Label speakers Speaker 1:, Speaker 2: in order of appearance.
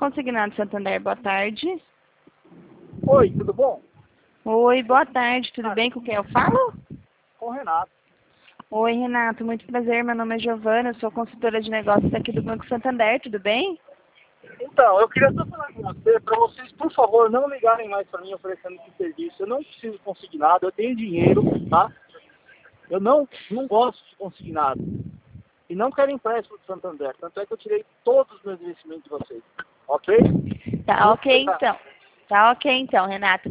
Speaker 1: Consignado Santander, boa tarde.
Speaker 2: Oi, tudo bom?
Speaker 1: Oi, boa tarde, tudo bem? Com quem eu falo?
Speaker 2: Com o Renato.
Speaker 1: Oi, Renato, muito prazer, meu nome é Giovana, eu sou consultora de negócios aqui do Banco Santander, tudo bem?
Speaker 2: Então, eu queria só falar com você, para vocês, por favor, não ligarem mais para mim oferecendo esse serviço. Eu não preciso de consignado, eu tenho dinheiro, tá? Eu não gosto de consignado. E não quero empréstimo do Santander. Tanto é que eu tirei todos os meus investimentos de vocês. Ok?
Speaker 1: Tá ok então. Tá ok então, Renato.